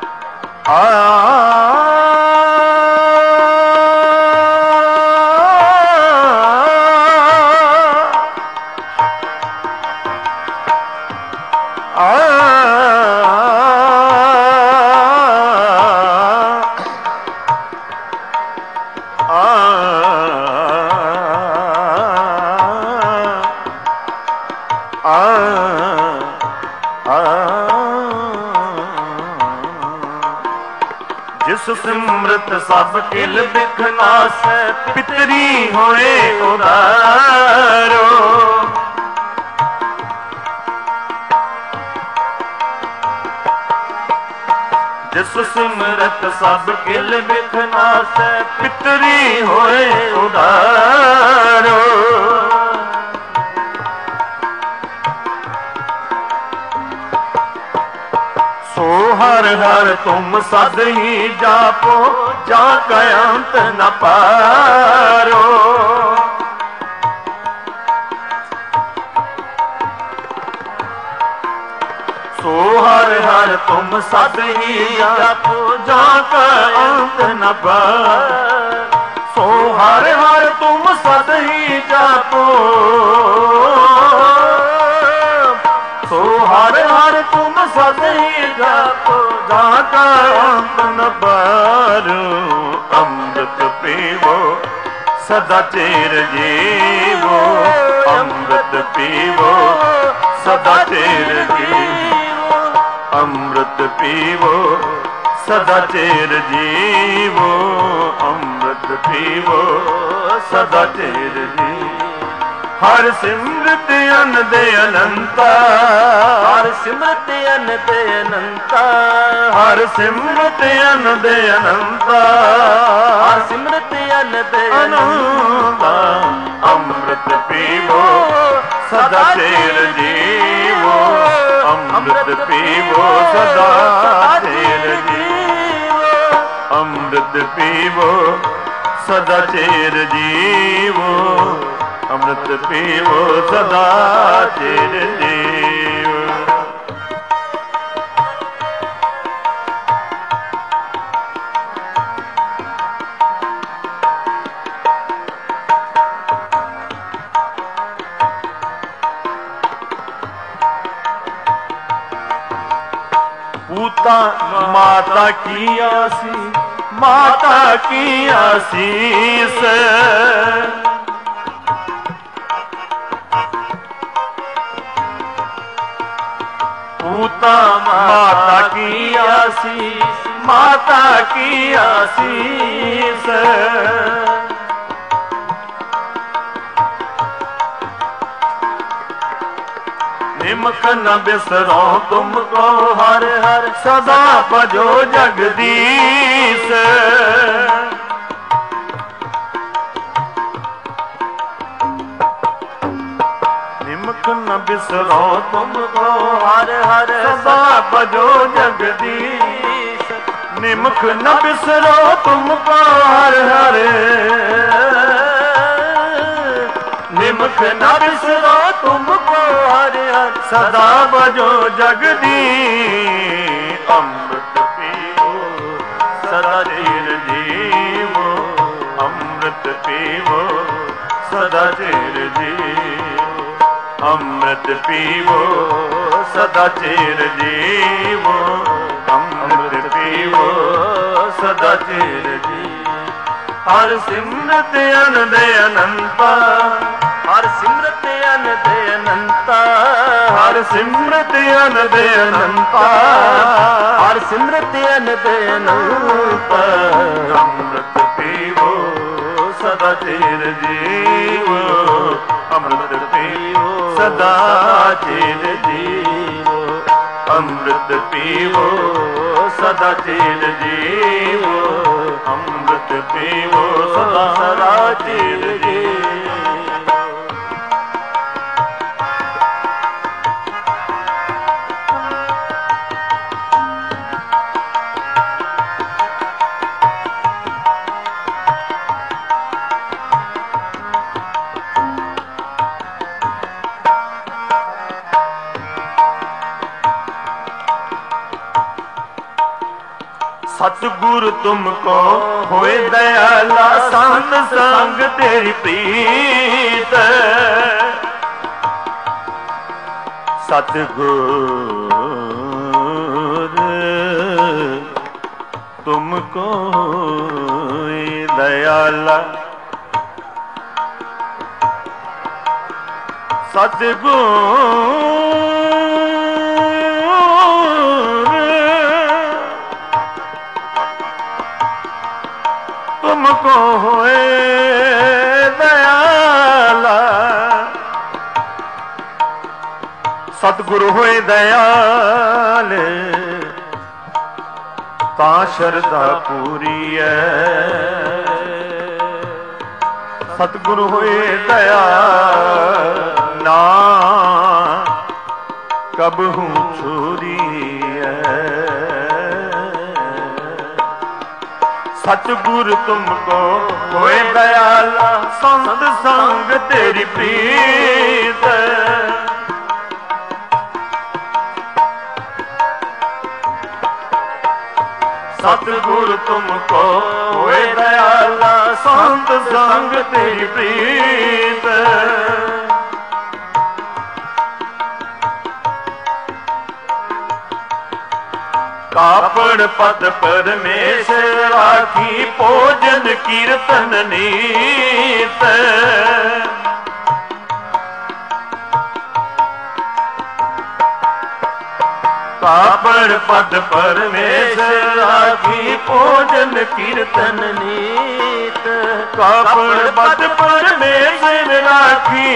ਜਿਸ ਸਿਮਰਤ ਸਭ ਕਿਲ ਬਿਖ ਨਾਸੈ, ਪਿਤਰੀ ਹੋਏ ਉਦਾਰੋ। ਜਿਸ ਸਿਮਰਤ ਸਭ ਕਿਲ ਬਿਖ ਨਾਸੈ, ਪਿਤਰੀ ਹੋਏ ਉਦਾਰੋ। ਸੋ ਹਰ ਹਰ ਤੁਮ ਸਦ ਹੀ ਜਾਪੋ, ਜਾ ਕਾ ਅੰਤ ਨ ਪਾਰੋ। ਸੋ ਹਰ ਹਰ ਤੁਮ ਸਦ ਹੀ ਜਾਪੋ, ਜਾ ਕਾ ਅੰਤ ਨ ਪਾਰੋ। ਸੋ ਹਰ ਹਰ ਤੁਮ ਸਦ ਹੀ ਜਾਪੋ, ਸੋ ਹਰ ਹਰ ਤੁਮ ਸਦ ਹੀ ਜਾਪੋ, ਜਾ ਕਾ ਅੰਤ ਨ ਪਾਰੋ। ਅੰਮ੍ਰਿਤ ਪੀਵੋ ਸਦਾ ਚਿਰ ਜੀਵੋ, ਅੰਮ੍ਰਿਤ ਪੀਵੋ ਸਦਾ ਚਿਰ ਜੀਵੋ। ਅੰਮ੍ਰਿਤ ਪੀਵੋ ਸਦਾ ਚਿਰ ਜੀਵੋ, ਅੰਮ੍ਰਿਤ ਪੀਵੋ ਸਦਾ ਚਿਰ ਜੀਵੋ। ਹਰ ਸਿਮਰਤ ਅਨੰਦ ਅਨੰਤਾ, ਹਰ ਸਿਮਰਤ ਅਨੰਦ ਅਨੰਤਾ। ਹਰ ਸਿਮਰਤ ਅਨੰਦ ਅਨੰਤਾ, ਹਰ ਸਿਮਰਤ ਅਨੰਦ ਅਨੰਤਾ। ਅੰਮ੍ਰਿਤ ਪੀਵੋ ਸਦਾ ਚਿਰ ਜੀਵੋ, ਅੰਮ੍ਰਿਤ ਪੀਵੋ ਸਦਾ ਚਿਰ ਜੀਵੋ। ਅੰਮ੍ਰਿਤ ਪੀਵੋ ਸਦਾ ਚਿਰ ਜੀਵੋ, ਅੰਮ੍ਰਿਤ ਪੀਵੋ ਸਦਾ ਚਿਰ ਜੀਵ। ਪੂਤਾ ਮਾਤਾ ਕੀ ਆਸੀ, ਮਾਤਾ ਕੀ ਆਸੀਸ। ਪੂਤਾ ਮਾਤਾ ਕੀ ਆਸੀਸ, ਮਾਤਾ ਕੀ ਆਸੀਸ। ਨਿਮਖ ਨ ਬਿਸਰੋ ਤੁਮ ਕੋ ਹਰ ਹਰ, ਸਦਾ ਭਜੋ ਜਗਦੀਸ਼। ਨਿਮਖ ਨ ਬਿਸਰੋ ਤੁਮ ਕੋ ਹਰ ਹਰ, ਸਦਾ ਭਜੋ ਜਗਦੀਸ਼। ਨਿਮਖ ਨ ਬਿਸਰੋ ਤੁਮ ਕੋ ਹਰ ਹਰ, ਨਿਮਖ ਨ ਬਿਸਰੋ ਤੁਮ ਕੋ ਹਰ ਹਰ, ਸਦਾ ਭਜੋ ਜਗਦੀਸ਼। ਅੰਮ੍ਰਿਤ ਪੀਵੋ ਸਦਾ ਚਿਰ ਜੀਵੋ, ਅੰਮ੍ਰਿਤ ਪੀਵੋ ਸਦਾ ਚਿਰ ਜੀਵੋ। ਅੰਮ੍ਰਿਤ ਪੀਵੋ ਸਦਾ ਚਿਰ ਜੀਵੋ, ਅੰਮ੍ਰਿਤ ਪੀਵੋ ਸਦਾ ਚਿਰ ਜੀਵੋ। ਹਰ ਸਿਮਰਤ ਅਨੰਦ ਅਨੰਤਾ, ਹਰ ਸਿਮਰਤ ਅਨੰਦ ਅਨੰਤਾ। ਹਰ ਸਿਮਰਤ ਅਨੰਦ ਅਨੰਤਾ, ਹਰ ਸਿਮਰਤ ਅਨੰਦ ਅਨੰਤਾ। ਅੰਮ੍ਰਿਤ ਪੀਵੋ ਸਦਾ ਚਿਰ ਜੀਵੋ, ਅੰਮ੍ਰਿਤ ਪੀਵੋ ਸਦਾ ਚਿਰ ਜੀਵੋ। ਅੰਮ੍ਰਿਤ ਪੀਵੋ ਸਦਾ ਚਿਰ ਜੀਵੋ, ਅੰਮ੍ਰਿਤ ਪੀਵੋ ਸਦਾ ਚਿਰ ਜੀਵੋ। सतगुरु तुमको होए दयाला, संत संग तेरी प्रीत। सतगुरु तुमको होए दयाला, सतगुरु तुमको होए दयाला, सतगुरु होए दयाल, ता शरदा पूरी है। सतगुरु होए दयाल, ना कबहू छूरी है। सतगुरु तुमको होए दयाला, संत संग तेरी प्रीत। सतगुरु तुमको होए दयाला, संत संग तेरी प्रीत। कापड़ पद परमेश राखी, भोजन कीर्तन नीत। कापड़ पद परमेश राखी, भोजन कीर्तन नीत। कापड़ पद परमेश राखी,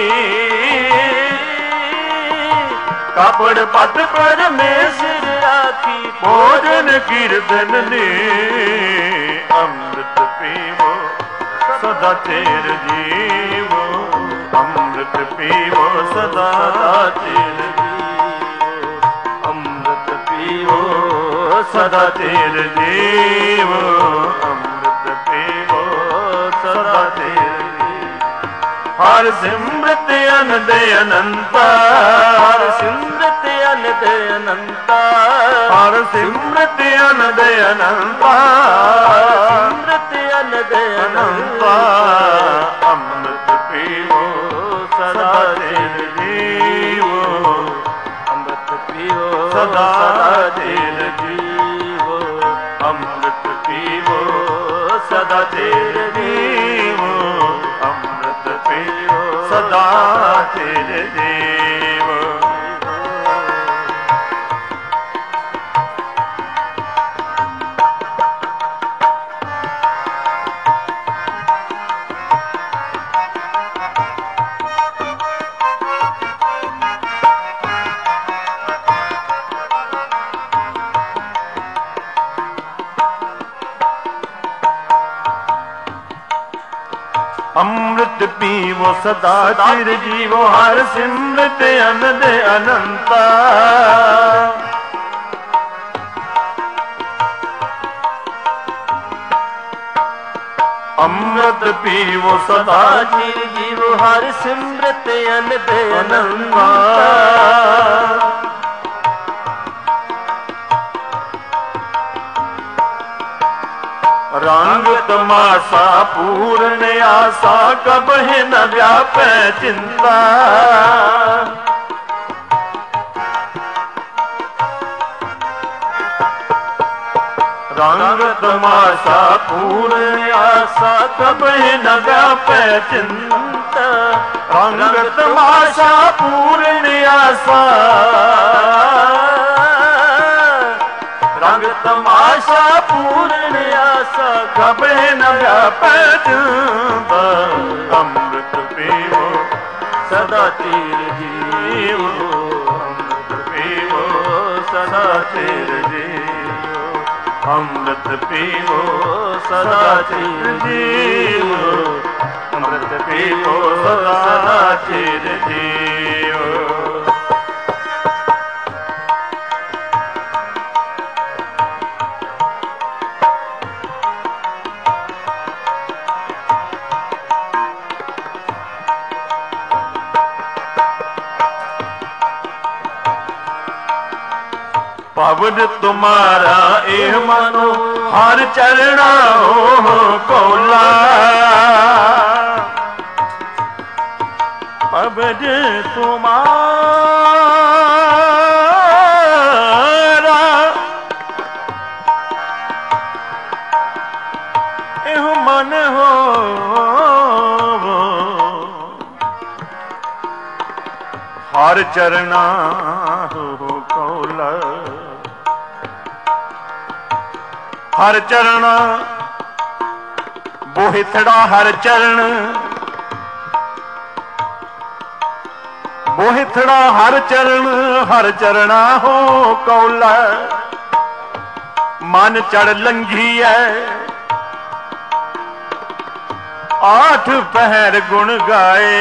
कापड़ पद परमेश्वर राखी, भोजन कीर्तन ने। अमृत पीवो सदा तेर जीवो, अमृत पीवो सदा तेर जीवो, अमृत पीवो सदा तेर जीवो, अमृत पीवो सदा तेर जीवो। हर सिमरत अनंद अनंता, हर सिमरत अनंद अनंता, हर सिमरत अनंद अनंता, सिमरत अनंद अनंता। अमृत पीवो सदा तेर जीवो, अमृत पीवो सदा तेर जीवो, अमृत पीवो सदा तेर जीवो, अमृत पीवो सदा तेरे जीव। अमृत पीवो सदा चिर जीवो, हर सिमरत अनंद अनंता। अमृत पीवो सदा चिर जीवो, हर सिमरत अनंद अनंता। रंग तमाशा पूर्ण आशा, कबह न व्यापै चिंता। रंग तमाशा पूर्ण आशा, कबह न व्यापै चिंता। रंग तमाशा पूर्ण आशा, रंग तमाशा पूर्ण आशा, कबे न व्यापै चिंता। अमृत पीवो सदा तेर जीवो, अमृत पीवो सदा तेर जीवो, अमृत पीवो सदा तेर जीवो, अमृत पीवो सदा तेर जीवो। पवन तुम्हारा एह मनो हर चरणा हो कौला। पवन तुम्हारा एह मन हो हर चरणा हो कौला। हर चरण बोहिथड़ा हर चरण, बोहिथड़ा हर चरण, हर चरणा हो कौला। मन चढ़ लंघी है आठ पहर गुण गाए।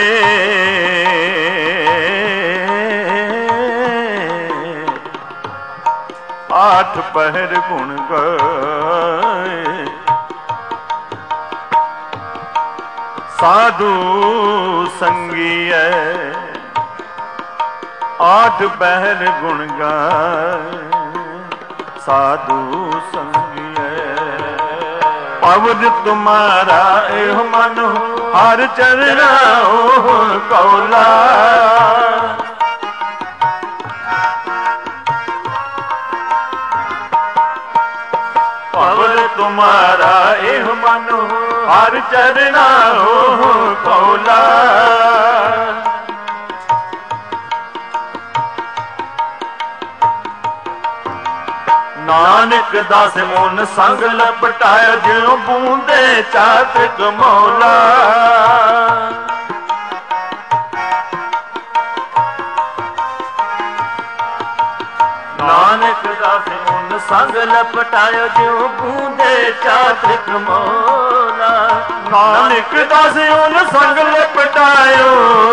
आठ पहर गुण गाए। साधु संगी है आठ पहर गुण गाए। साधु संगी है पवन तुम्हारा एह मन हर चरणा हो कौला। पवन तुम्हारा एह मन हर चरणा हो कौला। नानक दास मुन संग लपटाया ज्यों बूंदे चातक मौला। नानक दास मुन संग लपटाया ज्यों बूंदे चातक मौला। नानक दास मुन संग लपटायो,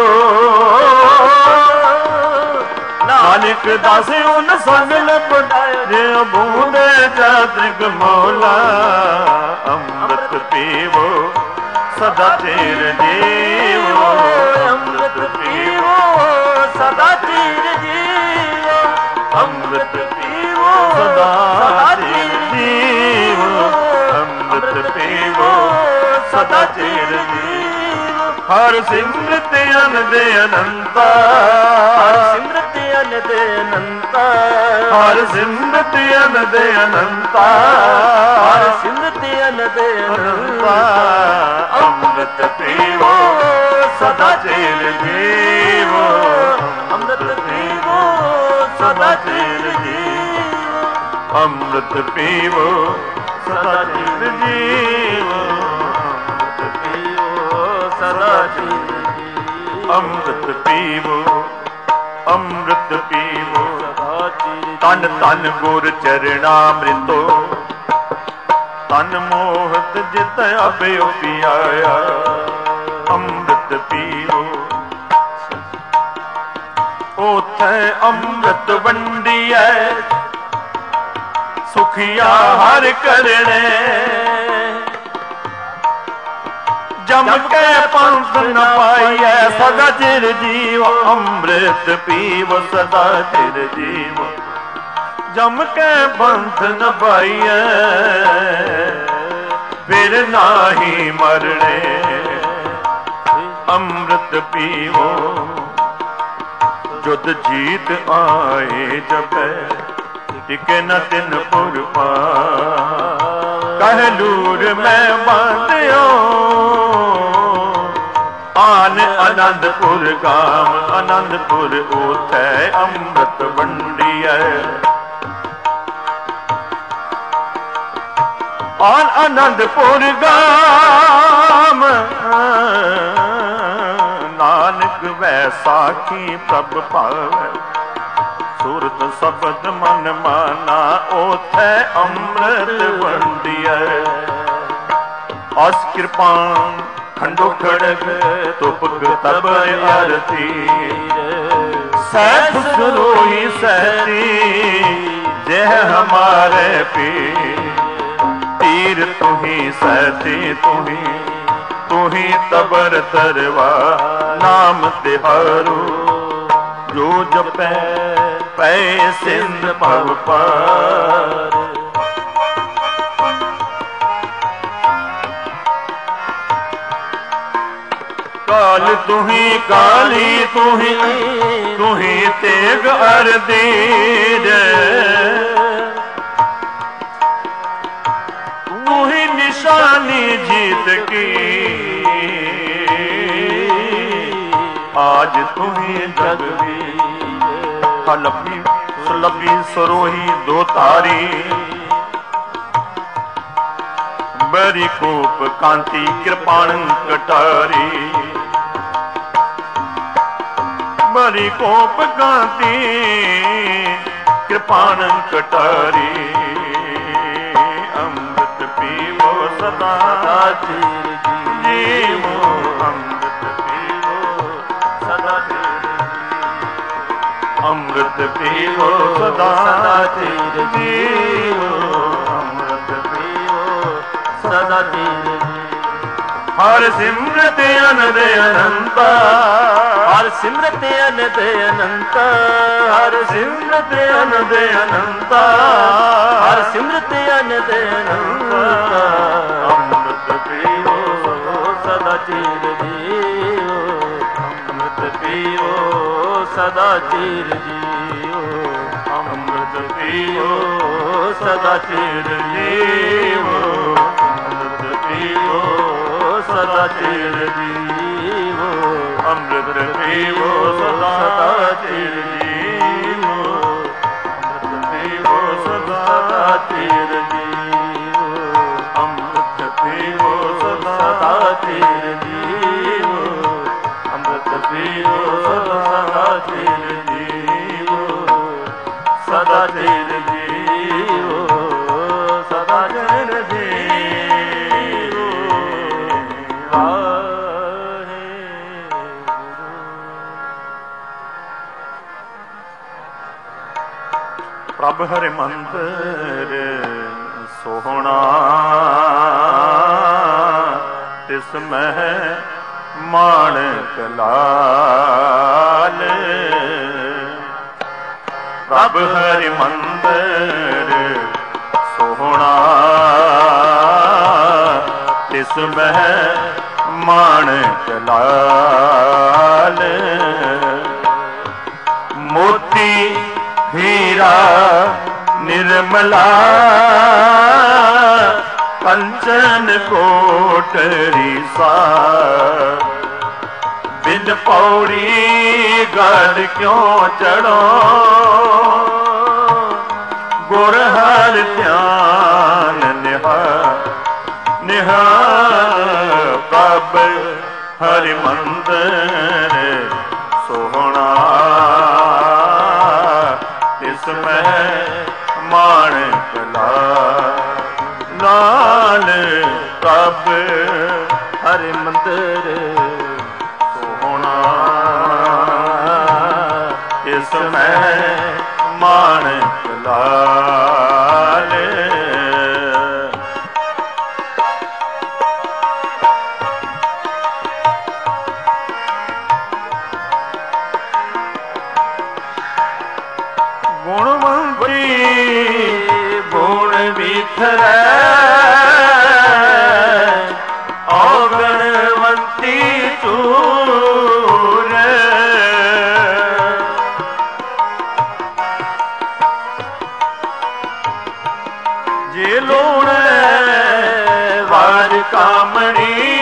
नानक दास उन संग लपटाए बूंदे चातक मौला। अमृत पीवो सदा चिर जीवो। अमृत पीवो सदा चिर जीवो। अमृत पीवो सदा चिर जीवो। अमृत पीवो सदा चिर जीवो। हर सिमरत अनंद अनंता। हर सिमरत अनंद अनंता। हर सिमरत अनंद अनंता। हर सिमरत अनंद अनंता। अमृत पीवो सदा चिर जीवो। अमृत पीवो सदा चिर जीवो। अमृत पीवो सदा चिर जीवो। अमृत पीवो अमृत पीवो। तन तन गुर चरणामृतो। तन मोहत जित अभयो पियाया। अमृत पीवो ओथे अमृत वंडिया। सुखिया हर करने जम के पंथ न पाइए। सदा चिर जीव अमृत पीव सदा चिर जीव। जम के पंथ न पाइए फिर नाही मरने। अमृत पीवो जुद जीत आए जब टिके न तिन पुर पा। कहलूर में बांधियो आन आनंदपुर गाम। आनंदपुर ओथै अमृत वंडिया। आन आनंदपुर गाम। नानक वैसाखी प्रभ पावै। सुरत शब्द मन माना ओथै अमृत वंडिया। अस कृपान खंडो खड़ग तुपक तबर आरती। सैफ सुरोही सहती जह हमारे पीर। तीर तुही सहती तुही तबर तरवा। नाम तिहारू ਜੋ ਜਪੈ ਪੈ ਸਿੰਧ ਭਵ ਪਾਰ। ਕਾਲ ਤੁਹੀ ਕਾਲੀ ਤੁਹੀ ਤੁਹੀ ਤੇਗ ਅਰਦੀਰ। ਤੁਹੀ ਨਿਸ਼ਾਨੀ ਜੀਤ ਕੀ ਆਜ ਤੁਹੀ ਜਗਵੀਰ। ਹਲਪੀ ਸੁਲਭੀ ਸਰੋਹੀ ਦੋ ਤਾਰੀ ਬਰੀ ਕੋਪ ਕਾਂਤੀ ਕਿਰਪਾਣ ਕਟਾਰੀ। ਬਰੀ ਕੋਪ ਕਾਂਤੀ ਕਿਰਪਾਣ ਕਟਾਰੀ। ਅੰਮ੍ਰਿਤ ਪੀਵੋ ਸਦਾ ਚਿਰ ਜੀਵੋ। ਅੰਮ੍ਰਿਤ ਪੀਵੋ ਸਦਾ ਚਿਰ ਜੀਵੋ। ਅੰਮ੍ਰਿਤ ਪੀਵੋ ਸਦਾ ਚਿਰ ਜੀਵੋ। ਅੰਮ੍ਰਿਤ ਪੀਵੋ ਸਦਾ ਚਿਰ ਜੀਵੋ। ਹਰ ਸਿਮਰਤ ਅਨੰਦ ਅਨੰਤ। ਹਰ ਸਿਮਰਤ ਅਨੰਦ ਅਨੰਤ। ਹਰ ਸਿਮਰਤ ਅਨੰਦ ਅਨੰਤ। ਹਰ ਸਿਮਰਤ ਅਨੰਦ ਅਨੰਤ। ਅੰਮ੍ਰਿਤ ਪੀਵੋ ਸਦਾ ਚਿਰ ਜੀਵੋ। ਅੰਮ੍ਰਿਤ ਪੀਵੋ ਸਦਾ ਚਿਰ ਜੀਵੋ। ਅੰਮ੍ਰਿਤ ਪੀਵੋ ਸਦਾ ਚਿਰ ਜੀਵੋ। ਅੰਮ੍ਰਿਤ ਪੀਵੋ ਸਦਾ ਚਿਰ ਜੀਵੋ। ਅੰਮ੍ਰਿਤ ਪੀਵੋ ਸਦਾ ਚਿਰ ਜੀਵੋ। ਅੰਮ੍ਰਿਤ ਪੀਵੋ ਸਦਾ ਚਿਰ ਜੀਵੋ। ਅੰਮ੍ਰਿਤ ਪੀਵੋ ਸਦਾ ਚਿਰ ਜੀਵੋ। ਅੰਮ੍ਰਿਤ ਪੀਵੋ ਸਦਾ ਚਿਰ ਜੀਵੋ। ਸਦਾ ਚਿਰ ਜੀਵੋ। ਸਦਾ ਚਿਰ ਜੀਵੋ। ਪ੍ਰਭ ਹਰਿ ਮੰਦਰ ਸੋਹਣਾ ਤਿਸ ਮਹਿ ਮਾਣਕ ਲਾਲ। ਪ੍ਰਭ ਹਰਿ ਮੰਦਰ ਸੋਹਣਾ ਤਿਸ ਮਹਿ ਮਾਣਕ ਲਾਲ। ਮੋਤੀ ਹੀਰਾ ਨਿਰਮਲਾ ਕੰਚਨ ਕੋਟਰੀ ਸਾ। ਬਿਨ ਪੌੜੀ ਗੜ ਕਿਉਂ ਚੜੋ ਗੁਰ ਹਰਿ ਧਿਆਨ ਨਿਹਾ ਨਿਹਾ। ਪ੍ਰਭ ਹਰਿ ਮੰਦਰ ਸੋਹਣਾ ਤਿਸ ਮਹਿ ਮਾਣਕ ਲਾਲ। ਪ੍ਰਭ ਹਰਿ ਮੰਦਰ ਸੋਹਣਾ ਤਿਸ ਮਹਿ ਮਾਣਕ ਲਾਲ। ਗੁਣਵੰਤੀ ਗੁਣ ਵਿਖਰੈ ਔਗਣਵੰਤੀ ਚੂਰ। ਜੇ ਲੋੜ ਵਾਰ ਕਾਮਣੀ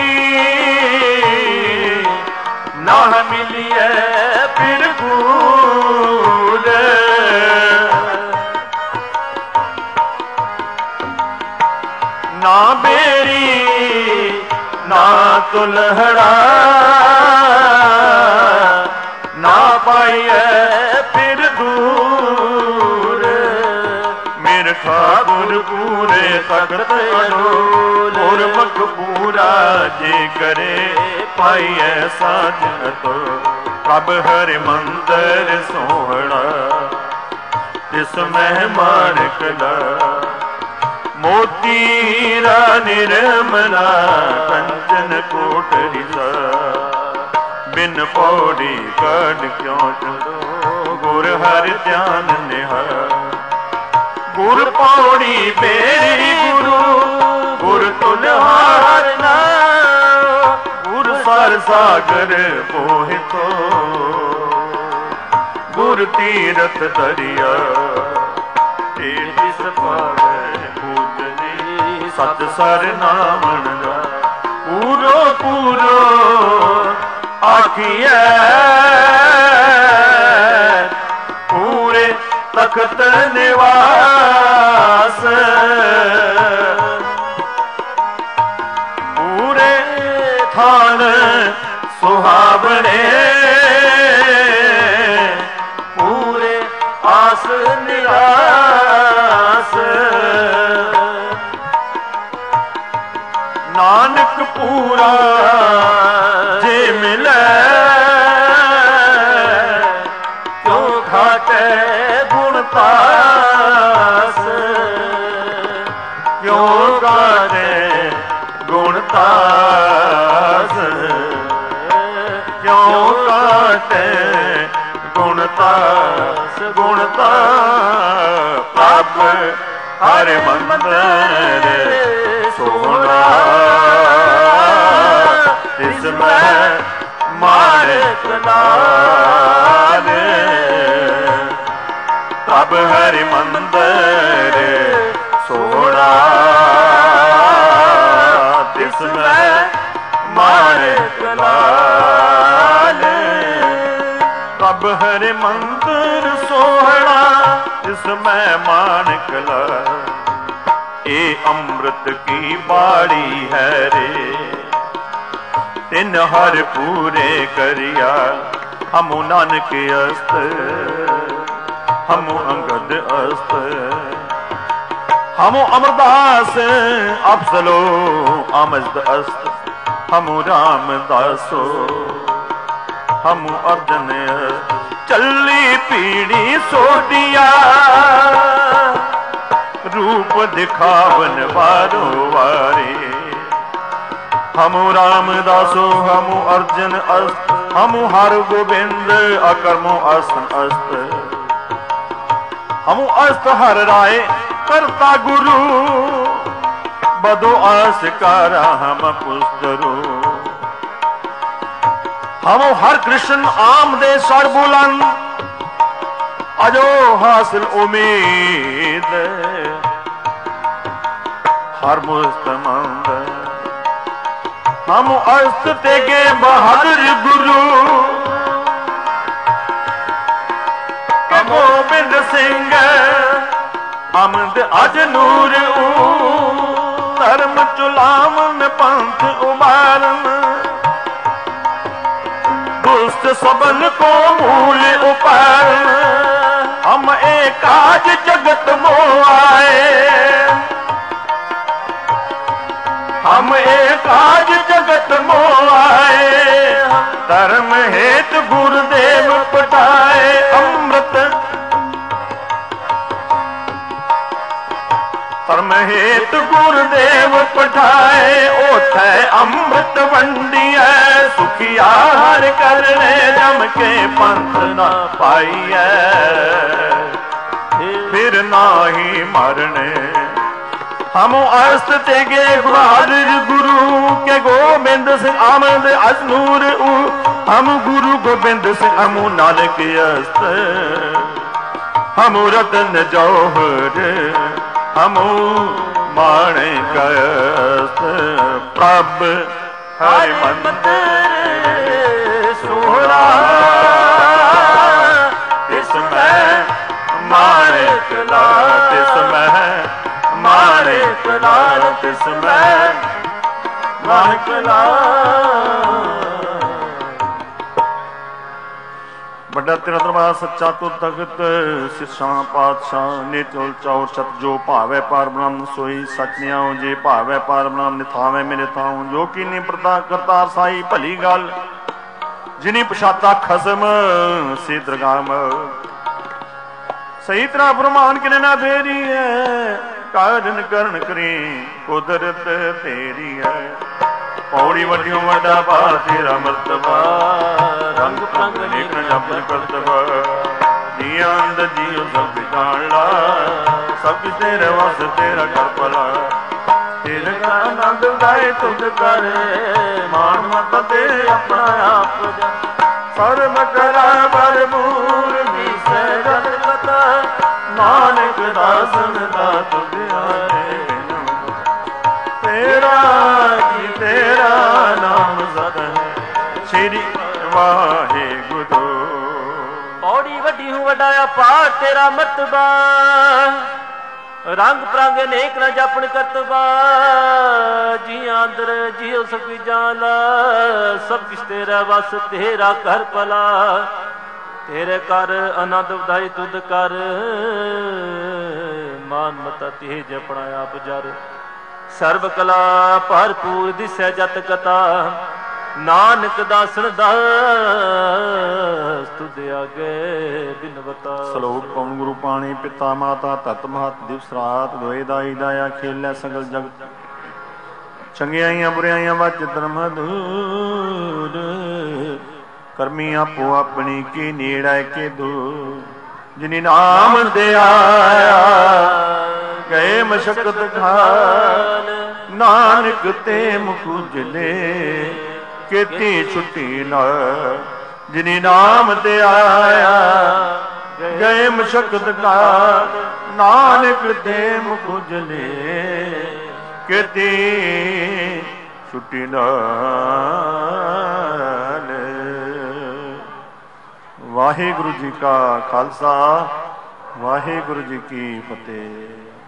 ਨਾ ਮਿਲਿਐ ਫਿਰ ਗੂਰ। ਨਾ ਬੇੜੀ ਨਾ ਤੁਲਹੜਾ ਨਾ ਪਾਈਐ ਫਿਰ ਦੂਰ। ਮੇਰੇ ਠਾਕੁਰ ਪੂਰੇ ਤਖਤ ਅਡੋਲ। ਗੁਰਮੁਖ ਪੂਰਾ ਜੇ ਕਰੇ ਪਾਈਐ ਸਾਜਤ। ਪ੍ਰਭ ਹਰਿ ਮੰਦਰ ਸੋਹਣਾ ਤਿਸ ਮਹਿ ਮਾਣਕ ਲਾਲ। ਮੋਤੀ ਹੀਰਾ ਨਿਰਮਲਾ ਕੰਚਨ ਕੋਟਰੀ ਸਾ। ਬਿਨ ਪੌੜੀ ਗੜ ਕਿਉਂ ਚੜੋ ਗੁਰ ਹਰਿ ਧਿਆਨ ਨਿਹਾਲ। ਗੁਰ ਪੌੜੀ ਮੇਰੀ ਗੁਰੂ ਗੁਰ ਤੁਲਹਾਰ ਨਾ, ਗੁਰ ਸਰ ਸਾਗਰ ਮੋਹਿਤੋ ਗੁਰ ਤੀਰਥ ਦਰਿਆ। ਤਿਸ ਪਾਵੈ ਪੂਜਨੀ ਸਤ ਸਰ ਨਾਮਣ ਦਾ, ਪੂਰੋ ਪੂਰੋ ਆਖੀਐ ਪੂਰੇ ਤਖਤ ਨਿਵਾਸ। ਪੂਰੇ ਥਾਨ ਸੁਹਾਵਣੇ, ਪੂਰੇ ਆਸ ਨਿਰਾਸ। ਨਾਨਕ ਪੂਰਾ ਜੇ ਮਿਲੈ, ਕਿਉ ਘਾਟੇ ਗੁਣ ਤਾਸ। ਕਿਉ ਘਾਟੇ ਗੁਣ ਤਾਸ, ਕਿਉ ਘਾਟੇ ਗੁਣ ਤਾਸ। ਗੁਣ ਤਾਸ ਪ੍ਰਭ ਹਰਿ ਮੰਦਰ ਸੋਹਣਾ, ਤਿਸ ਮੈਂ ਮਾਣਕ ਲਾਲ। ਪ੍ਰਭ ਹਰਿ ਮੰਦਰ ਸੋਹਣਾ, ਤਿਸ ਮੈਂ ਮਾਣਕ ਲਾਲ। ਪ੍ਰਭ ਹਰਿ ਮੰਦਰ ਸੋਹਣਾ, ਤਿਸ ਮੈਂ ਮਾਣਕ ਲਾਲ। ਇਹ ਅੰਮ੍ਰਿਤ ਕੀ ਬਾੜੀ ਹੈ ਰੇ, ਤਿਨ ਹਰ ਪੂਰੇ ਕਰਿਆ। ਹਮੁ ਨਾਨਕ ਅਸਤ, ਹਮੁ ਅੰਗਦ ਅਸਤ। ਹਮੁ ਅਮਰਦਾਸ ਅਫਜ਼ਲੋ ਆਮਜ਼ਦ ਅਸਤ। ਹਮੁ ਰਾਮਦਾਸੋ ਹਮੁ ਅਰਜਨ ਅਸਤ। ਚੱਲੀ ਪੀੜੀ ਸੋਡੀਆ, रूप दिखावन वारो वारे। हमु रामदासो हमु अर्जन अस्त, हमु हर गोबिंद अकर्मो असन अस्त। हमु अस्त हर राय करता गुरु, बदो आसकारा हम पुस्तरो। हमु हर कृष्ण आम दे सर बुलंद, अजो हासिल उम्मीद। हर मुस्तमंद हम अस्त तेगे बहादुर गुरु। गोबिंद सिंह अमद अज नूर ऊ, धर्म चुलावन पंथ उबारन। दुष्ट सबन को मूल उपारन। हम एक आज जगत मोह आए, हम एक आज जगत मोह आए। धर्म हेत गुरुदेव पठाए अमृत, धर्म हेत गुरुदेव पठाए। ओठै अमृत वंडिया, सुखिया हर करने जम के पंथ न पाइए। फिर नाही मरने हम अस्त तेगे बहादुर गुरु के। गोबिंद सिंह आमद अजनूर ऊ, हम गुरु गोबिंद सिंह हमू नानक अस्त। हमू रतन जौहर हमू माणिक अस्त। प्रभ हरि मंदिर सोहरा, तिस मैं माणिक लाल। तिस मैं माणिक लाल, तिस मैं माणिक लाल। ਵੱਡਾ ਤੇਰਾ ਦਰਬਾਰ ਸੱਚਾ ਤੂੰ ਤਖਤ ਸਿਰਸਾਂ ਪਾਤਸ਼ਾਹ ਨੇ ਚੋਲ ਚੌਰ ਸਤ ਜੋ ਭਾਵੈ ਪਾਰ ਬ੍ਰਹਮ ਸੋਈ ਸਚ ਨਿਆਉ। ਜੇ ਭਾਵੈ ਪਾਰ ਬ੍ਰਹਮ ਨਿਥਾਵੇਂ ਮੇਰੇ ਥਾਉ। ਜੋ ਕੀ ਨੀ ਪ੍ਰਤਾ ਕਰਤਾਰ ਸਾਈ ਭਲੀ ਗੱਲ, ਜਿਨੀ ਪਛਾਤਾ ਖਸਮ ਸੇ ਦਰਗਾਮ। ਸਹੀ ਤਰ੍ਹਾਂ ਫਰਮਾਨ ਕਿਨੇ ਨਾ ਫੇਰੀ ਹੈ, ਕਾਰਨ ਕਰਨ ਕਰੀ ਕੁਦਰਤ ਤੇਰੀ ਹੈ। पौड़ी वड्डियों वड्डा पार तेरा मर्तबा, रंग पंग नेक जपन करतबा। ਜੀਆਂ ਅੰਦਰ ਜੀਉ ਸਭ ਜਾਣ ਲਾ, ਸਭ ਤੇਰੇ ਵਸ ਤੇਰਾ ਕਰ ਭਲਾ। ਤੇਰੇ ਕਾ ਆਨੰਦ ਗਾਏ ਤੁਧ ਕਰ, ਮਾਨ ਮਤ ਤੇ ਆਪਣਾ ਆਪ ਜਾ। ਸਰਬ ਕਰਾ ਬਰਮੂਰ ਵਿਸੈ ਜਤ ਕਥਾ, ਨਾਨਕ ਦਾਸਨ ਦਾ ਤੁਧ ਆਏ। ਤੇਰਾ ਜੀ ਤੇਰਾ ਨਾਮ ਸਤ ਹੈ, ਸ੍ਰੀ ਵਾਹਿਗੁਰੂ। ਪੌੜੀ ਵੱਡੀ ਹੂੰ ਵਡਾਇਆ ਪਾਰ ਤੇਰਾ ਮਰਤਬਾ, ਰੰਗ ਪ੍ਰੰਗ ਅਨੇਕ ਨਾ ਜਾਪਣ ਕਰਤਬਾ। ਜੀਆਂ ਅੰਦਰ ਜੀਉ ਸਕੀ ਜਾਲਾ, ਸਭ ਕਿਛ ਤੇਰਾ ਵਸ ਤੇਰਾ ਕਰ ਭਲਾ। ਤੇਰੇ ਕਰ ਆਨੰਦ ਵਧਾਈ ਤੁਧ ਕਰ, ਮਾਨ ਮਤਾ ਤੇਜ ਆਪਣਾ ਆਪ ਜਰ। ਸਰਬ ਕਲਾ ਭਰਪੂਰ ਦਿਸੈ ਜਤ ਕਥਾ, ਨਾਨਕ ਦਾਸਨ ਦਾਸ ਤੁਧ ਆਗੇ ਬਿਨਵਤਾ। ਸ਼ਲੋਕ ਪਵਨ ਗੁਰੂ ਪਾਣੀ ਪਿਤਾ ਮਾਤਾ ਧਰਤ ਮਹਤ ਦਿਵਸ ਰਾਤ ਦੋਏ ਦਾਈ ਦਾਇਆ ਖੇਲੇ ਸਗਲ ਜਗਤ। ਚੰਗਿਆਈਆਂ ਬੁਰਿਆਈਆਂ ਵਚ ਧਰਮ ਦੂਰ, ਕਰਮੀ ਆਪੋ ਆਪਣੀ ਕੀ ਨੇੜੈ ਕੇ ਦੂਰ। ਜਿਨੀ ਨਾਮ ਤੇ ਆਇਆ ਗਏ ਮਸ਼ਕਤ ਖਾਲ, ਨਾਨਕ ਤੇ ਮੁਖ ਉਜਲੇ ਕੀਤੀ ਛੁੱਟੀ ਨਾ। ਜਿਨੀ ਨਾਮ ਤੇ ਆਇਆ ਗਏ ਮਸ਼ਕਤ ਖਾਲ, ਨਾਨਕ ਤੇ ਮੁਖ ਉਜਲੇ ਕੀਤੀ ਛੁੱਟੀ ਨਾਲ। ਵਾਹਿਗੁਰੂ ਜੀ ਕਾ ਖਾਲਸਾ, ਵਾਹਿਗੁਰੂ ਜੀ ਕੀ ਫਤਿਹ।